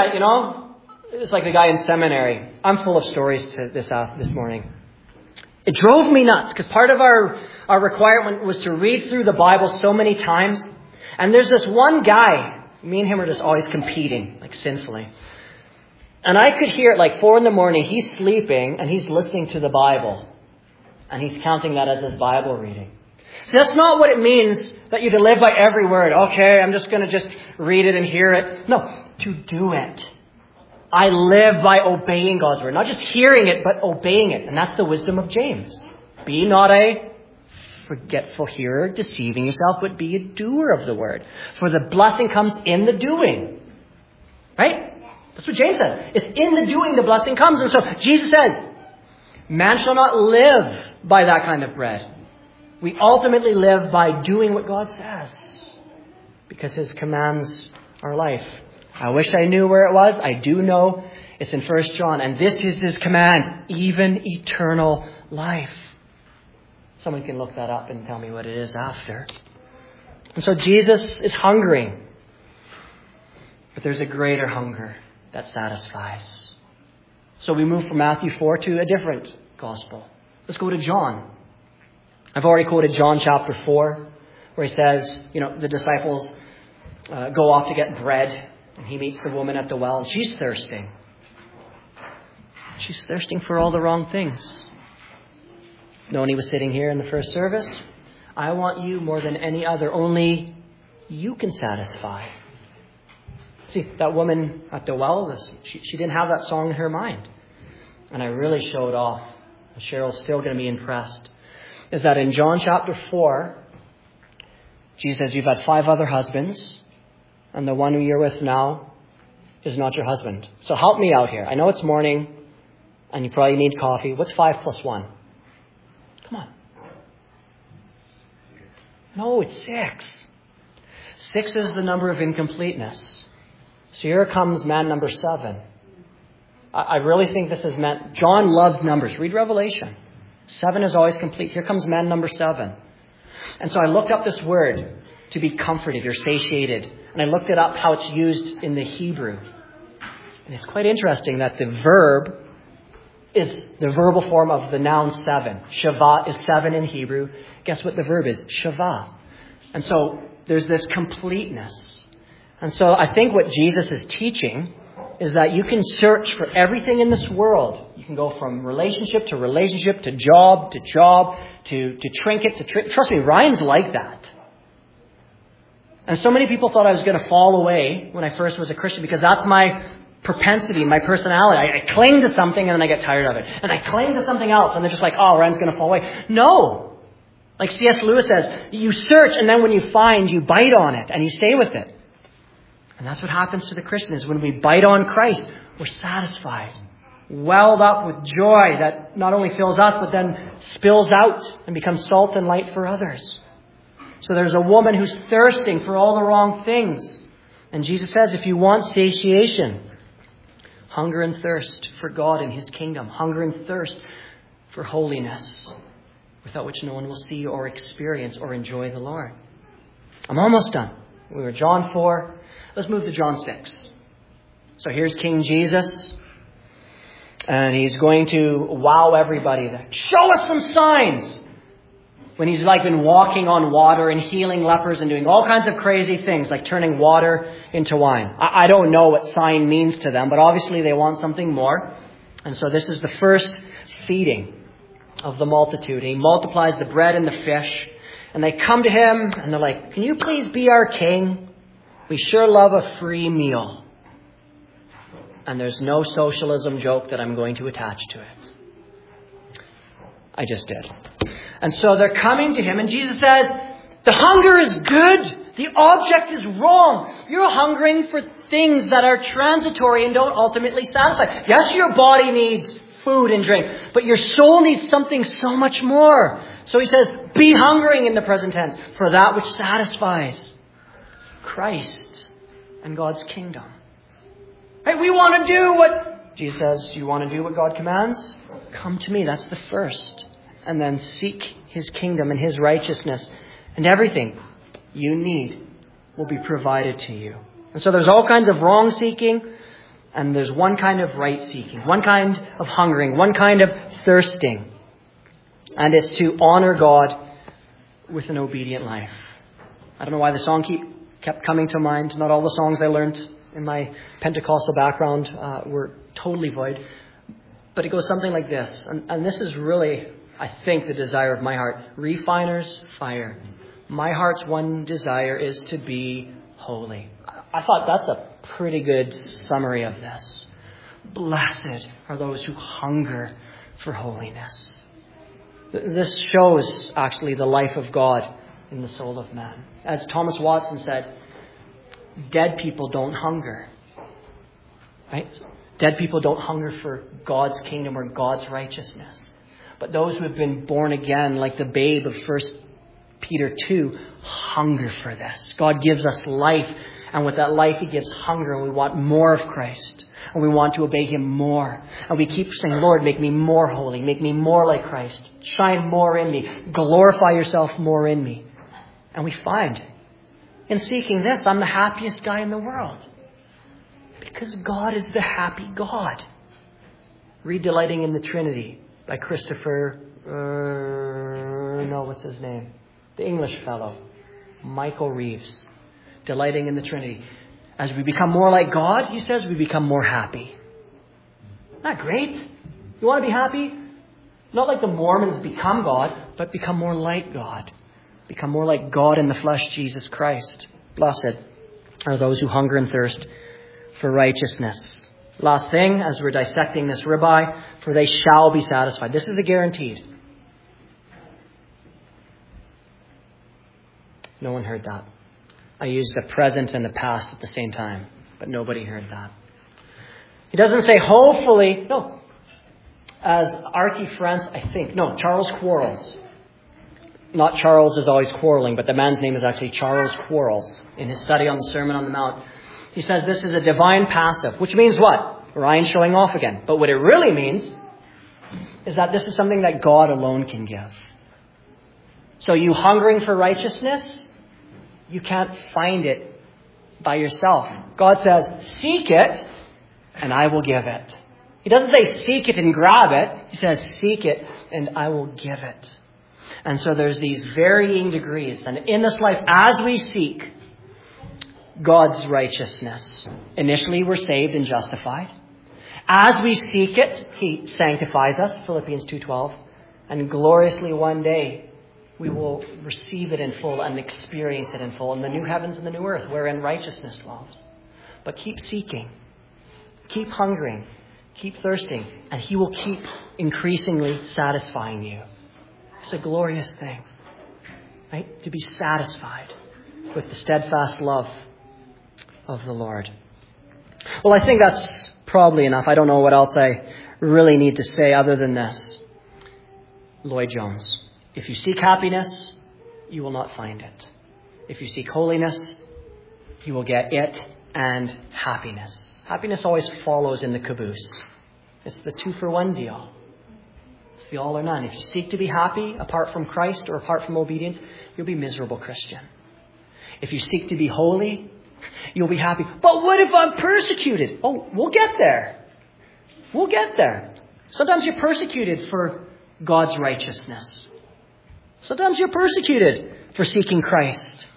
Speaker 1: it's like the guy in seminary. I'm full of stories to this morning. It drove me nuts because part of our requirement was to read through the Bible so many times. And there's this one guy, me and him are just always competing, like sinfully. And I could hear at like 4 a.m, he's sleeping and he's listening to the Bible. And he's counting that as his Bible reading. That's not what it means that you to live by every word. Okay, I'm just going to just read it and hear it. No, to do it. I live by obeying God's word. Not just hearing it, but obeying it. And that's the wisdom of James. Be not a forgetful hearer, deceiving yourself, but be a doer of the word. For the blessing comes in the doing. Right? That's what James said. It's in the doing the blessing comes. And so Jesus says, man shall not live by that kind of bread. We ultimately live by doing what God says. Because his commands are life. I wish I knew where it was. I do know it's in 1 John. And this is his command, even eternal life. Someone can look that up and tell me what it is after. And so Jesus is hungry. But there's a greater hunger that satisfies. So we move from Matthew 4 to a different gospel. Let's go to John. I've already quoted John chapter 4, where he says, the disciples go off to get bread, and he meets the woman at the well, and she's thirsting. She's thirsting for all the wrong things. Noni was sitting here in the first service. I want you more than any other. Only you can satisfy. See, that woman at the well, she didn't have that song in her mind. And I really showed off. And Cheryl's still going to be impressed. Is that in John chapter 4, Jesus says, you've had 5 other husbands, and the one who you're with now is not your husband. So help me out here. I know it's morning, and you probably need coffee. What's 5 plus 1? Come on. No, it's 6. 6 is the number of incompleteness. So here comes man number 7. I really think this is meant. John loves numbers. Read Revelation. 7 is always complete. Here comes man number 7. And so I looked up this word, to be comforted or satiated. And I looked it up how it's used in the Hebrew. And it's quite interesting that the verb is the verbal form of the noun 7. Shavah is 7 in Hebrew. Guess what the verb is? Shavah. And so there's this completeness. And so I think what Jesus is teaching is that you can search for everything in this world. You can go from relationship, to job, to trinket, to trick. Trust me, Ryan's like that. And so many people thought I was going to fall away when I first was a Christian because that's my propensity, my personality. I cling to something and then I get tired of it. And I cling to something else and they're just like, oh, Ryan's going to fall away. No. Like C.S. Lewis says, you search and then when you find, you bite on it and you stay with it. And that's what happens to the Christian is when we bite on Christ, we're satisfied, welled up with joy that not only fills us, but then spills out and becomes salt and light for others. So there's a woman who's thirsting for all the wrong things. And Jesus says, if you want satiation, hunger and thirst for God and His kingdom, hunger and thirst for holiness, without which no one will see or experience or enjoy the Lord. I'm almost done. We were John 4. Let's move to John 6. So here's King Jesus. And He's going to wow everybody there. Show us some signs. When He's been walking on water and healing lepers and doing all kinds of crazy things, like turning water into wine. I don't know what sign means to them, but obviously they want something more. And so this is the first feeding of the multitude. He multiplies the bread and the fish. And they come to Him and they're like, can you please be our king? We sure love a free meal. And there's no socialism joke that I'm going to attach to it. I just did. And so they're coming to Him and Jesus says, the hunger is good. The object is wrong. You're hungering for things that are transitory and don't ultimately satisfy. Yes, your body needs food and drink, but your soul needs something so much more. So He says, be hungering in the present tense for that which satisfies. Christ and God's kingdom. Hey, we want to do what Jesus says. You want to do what God commands? Come to me. That's the first. And then seek His kingdom and His righteousness. And everything you need will be provided to you. And so there's all kinds of wrong seeking. And there's one kind of right seeking. One kind of hungering. One kind of thirsting. And it's to honor God with an obedient life. I don't know why the song kept coming to mind. Not all the songs I learned in my Pentecostal background were totally void. But it goes something like this. And this is really, I think, the desire of my heart. Refiner's fire. My heart's one desire is to be holy. I thought that's a pretty good summary of this. Blessed are those who hunger for holiness. This shows actually the life of God in the soul of man. As Thomas Watson said, dead people don't hunger. Right? Dead people don't hunger for God's kingdom or God's righteousness. But those who have been born again, like the babe of 1 Peter 2, hunger for this. God gives us life. And with that life, He gives hunger. And we want more of Christ. And we want to obey Him more. And we keep saying, Lord, make me more holy. Make me more like Christ. Shine more in me. Glorify yourself more in me. And we find, in seeking this, I'm the happiest guy in the world. Because God is the happy God. Read Delighting in the Trinity by Christopher know what's his name. The English fellow, Michael Reeves, delighting in the Trinity. As we become more like God, he says, we become more happy. Isn't that great? You want to be happy? Not like the Mormons become God, but become more like God. Become more like God in the flesh, Jesus Christ. Blessed are those who hunger and thirst for righteousness. Last thing, as we're dissecting this ribeye, for they shall be satisfied. This is a guaranteed. No one heard that. I used the present and the past at the same time, but nobody heard that. He doesn't say hopefully. No. As R.T. France, Charles Quarles. Not Charles is always quarreling, but the man's name is actually Charles Quarles. In his study on the Sermon on the Mount, he says this is a divine passive, which means what? Ryan showing off again. But what it really means is that this is something that God alone can give. So you hungering for righteousness, you can't find it by yourself. God says, seek it, and I will give it. He doesn't say seek it and grab it. He says seek it, and I will give it. And so there's these varying degrees. And in this life, as we seek God's righteousness, initially we're saved and justified. As we seek it, He sanctifies us, Philippians 2:12. And gloriously one day, we will receive it in full and experience it in full in the new heavens and the new earth, wherein righteousness dwells. But keep seeking. Keep hungering. Keep thirsting. And He will keep increasingly satisfying you. It's a glorious thing, right? To be satisfied with the steadfast love of the Lord. Well, I think that's probably enough. I don't know what else I really need to say other than this. Lloyd Jones. If you seek happiness, you will not find it. If you seek holiness, you will get it and happiness. Happiness always follows in the caboose. It's the 2-for-1 deal. It's the all or none. If you seek to be happy apart from Christ or apart from obedience, you'll be a miserable Christian. If you seek to be holy, you'll be happy. But what if I'm persecuted? Oh, we'll get there. We'll get there. Sometimes you're persecuted for God's righteousness. Sometimes you're persecuted for seeking Christ.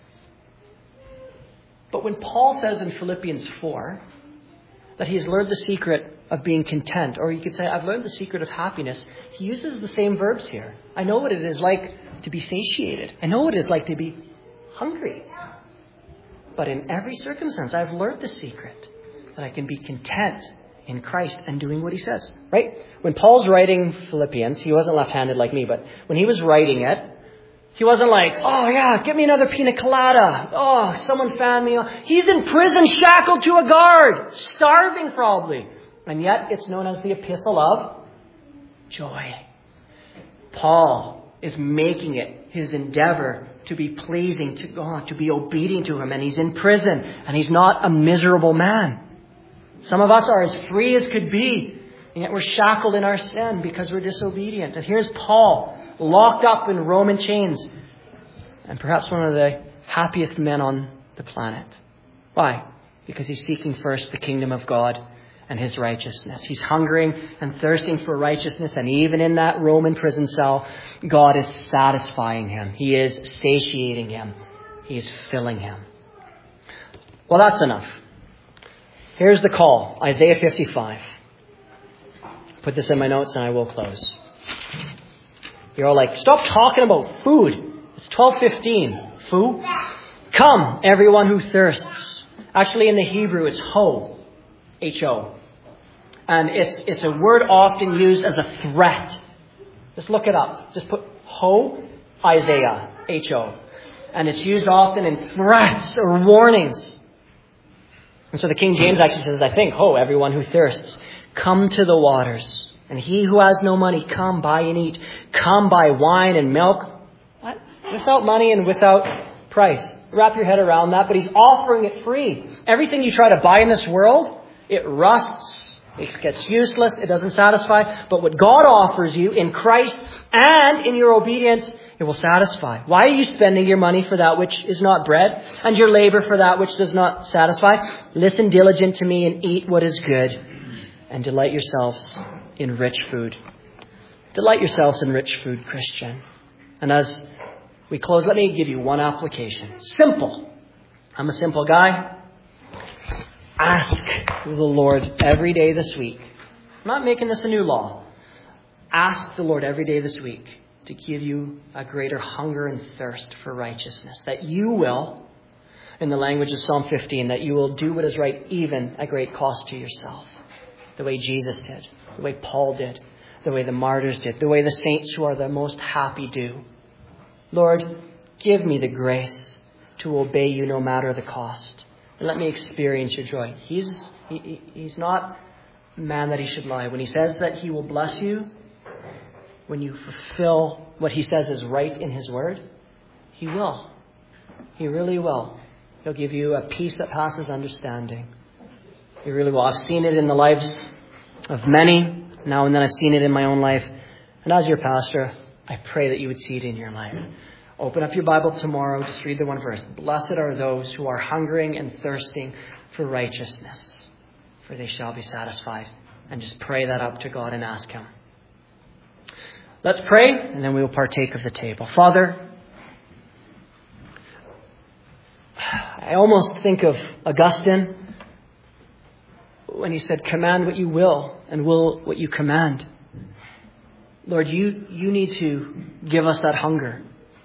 Speaker 1: But when Paul says in Philippians 4 that he has learned the secret of being content, or you could say, I've learned the secret of happiness, he uses the same verbs here. I know what it is like to be satiated. I know what it is like to be hungry. But in every circumstance, I've learned the secret that I can be content in Christ and doing what he says. Right? When Paul's writing Philippians, he wasn't left-handed like me, but when he was writing it, he wasn't like, oh yeah, get me another pina colada. Oh, someone fan me. He's in prison, shackled to a guard, starving probably. And yet it's known as the Epistle of Joy. Paul is making it his endeavor to be pleasing to God, to be obedient to Him. And he's in prison, and he's not a miserable man. Some of us are as free as could be, and yet we're shackled in our sin because we're disobedient. And here's Paul, locked up in Roman chains, and perhaps one of the happiest men on the planet. Why? Because he's seeking first the kingdom of God and His righteousness. He's hungering and thirsting for righteousness, and even in that Roman prison cell, God is satisfying him. He is satiating him. He is filling him. Well, that's enough. Here's the call, Isaiah 55. Put this in my notes and I will close. You're all like, stop talking about food. It's 12:15. Foo. Come, everyone who thirsts. Actually, in the Hebrew, it's ho. H-O. And it's a word often used as a threat. Just look it up. Just put ho, Isaiah, H-O. And it's used often in threats or warnings. And so the King James actually says, I think, ho, everyone who thirsts, come to the waters. And he who has no money, come, buy and eat. Come, buy wine and milk. What? Without money and without price. Wrap your head around that, but he's offering it free. Everything you try to buy in this world, it rusts, it gets useless, it doesn't satisfy. But what God offers you in Christ and in your obedience, it will satisfy. Why are you spending your money for that which is not bread, and your labor for that which does not satisfy? Listen diligent to me and eat what is good, and delight yourselves in rich food. Delight yourselves in rich food, Christian. And as we close, let me give you one application. Simple. I'm a simple guy. Ask the Lord every day this week. I'm not making this a new law. Ask the Lord every day this week to give you a greater hunger and thirst for righteousness. That you will, in the language of Psalm 15, that you will do what is right even at great cost to yourself. The way Jesus did. The way Paul did. The way the martyrs did. The way the saints who are the most happy do. Lord, give me the grace to obey you no matter the cost. And let me experience your joy. He's not man that he should lie. When he says that he will bless you, when you fulfill what he says is right in his word, he will. He really will. He'll give you a peace that passes understanding. He really will. I've seen it in the lives of many. Now and then I've seen it in my own life. And as your pastor, I pray that you would see it in your life. Open up your Bible tomorrow. Just read the one verse. Blessed are those who are hungering and thirsting for righteousness, for they shall be satisfied. And just pray that up to God and ask him. Let's pray, and then we will partake of the table. Father, I almost think of Augustine when he said, command what you will and will what you command. Lord, you need to give us that hunger.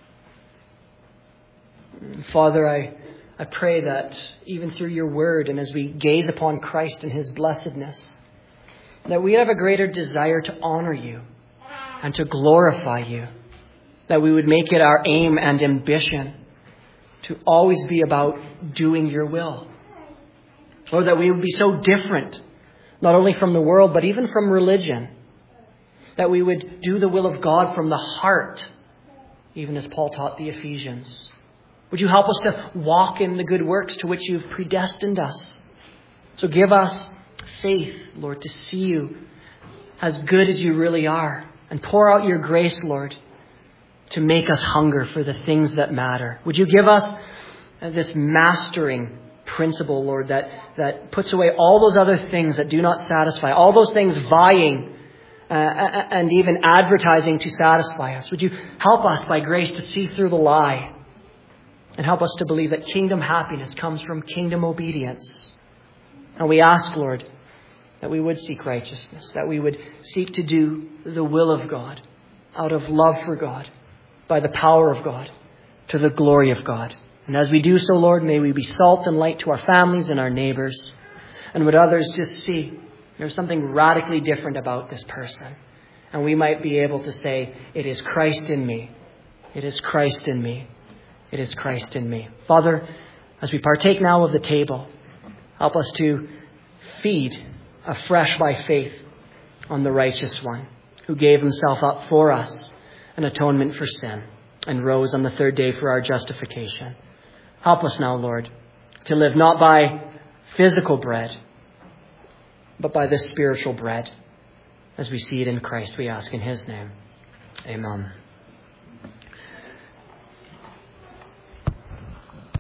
Speaker 1: Father, I pray that even through your word and as we gaze upon Christ and his blessedness, that we have a greater desire to honor you and to glorify you. That we would make it our aim and ambition to always be about doing your will. Lord, that we would be so different, not only from the world, but even from religion. That we would do the will of God from the heart, even as Paul taught the Ephesians. Would you help us to walk in the good works to which you've predestined us? So give us faith, Lord, to see you as good as you really are. And pour out your grace, Lord, to make us hunger for the things that matter. Would you give us this mastering principle, Lord, that puts away all those other things that do not satisfy, all those things vying and even advertising to satisfy us. Would you help us by grace to see through the lie and help us to believe that kingdom happiness comes from kingdom obedience. And we ask, Lord, that we would seek righteousness, that we would seek to do the will of God out of love for God, by the power of God, to the glory of God. And as we do so, Lord, may we be salt and light to our families and our neighbors. And would others just see there's something radically different about this person. And we might be able to say, it is Christ in me. It is Christ in me. It is Christ in me. Father, as we partake now of the table, help us to feed afresh by faith on the righteous one who gave himself up for us, an atonement for sin, and rose on the third day for our justification. Help us now, Lord, to live not by physical bread, but by the spiritual bread. As we see it in Christ, we ask in his name. Amen.